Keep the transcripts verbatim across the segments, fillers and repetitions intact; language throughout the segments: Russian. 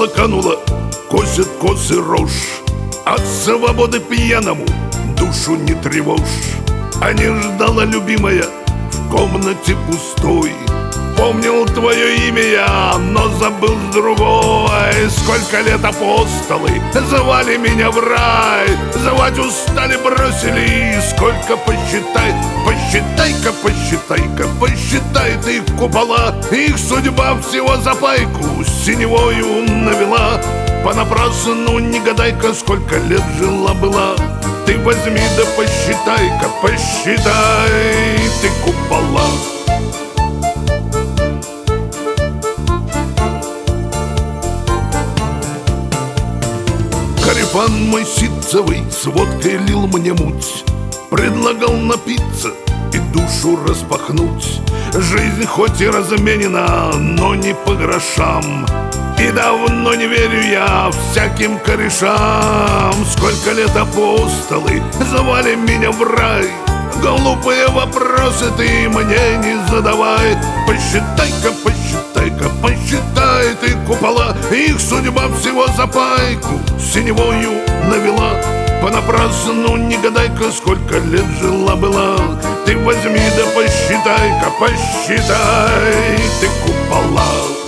канула, канула, косит косы рожь. От свободы пьяному душу не тревожь. А не ждала любимая в комнате пустой. Помнил твое имя я, но забыл с другой. Сколько лет апостолы звали меня в рай, звать устали, бросили. Сколько посчитай, посчитай-ка, посчитай-ка, посчитай ты купола. Их судьба всего за пайку синевою навела. Понапрасну не гадай-ка, сколько лет жила-была. Ты возьми да посчитай-ка, посчитай ты купола. Корефан мой ситцевый с водкой лил мне муть, предлагал напиться и душу распахнуть. Жизнь хоть и разменена, но не по грошам. И давно не верю я всяким корешам. Сколько лет апостолы звали меня в рай. Глупые вопросы ты мне не задавай. Посчитай-ка, посчитай-ка, посчитай ты купола. Их судьба всего за пайку синевою навела. Понапрасну не гадай-ка, сколько лет жила-была. Ты возьми да посчитай-ка, посчитай ты купола.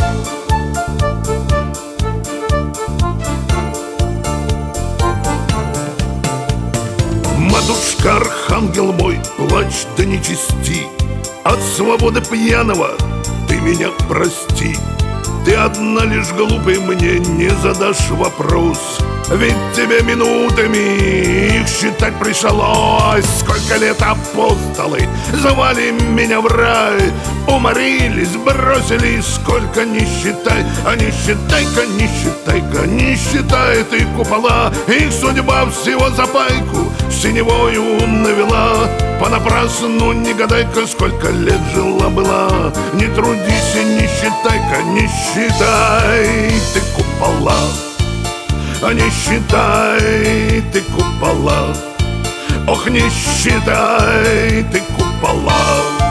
Матушка, архангел мой, плачь да не чисти. От свободы пьяного ты меня прости. Ты одна лишь, глупый, мне не задашь вопрос. Ведь тебе минутами их считать пришлось. Сколько лет апостолы звали меня в рай, уморились, бросили, сколько не считай. А не считай-ка, не считай-ка, не считай ты купола. Их судьба всего за пайку синевою навела. Понапрасну не гадай-ка, сколько лет жила-была. Не трудись и не считай-ка, не считай ты купола. А не считай ты купола. Ох, не считай ты купола.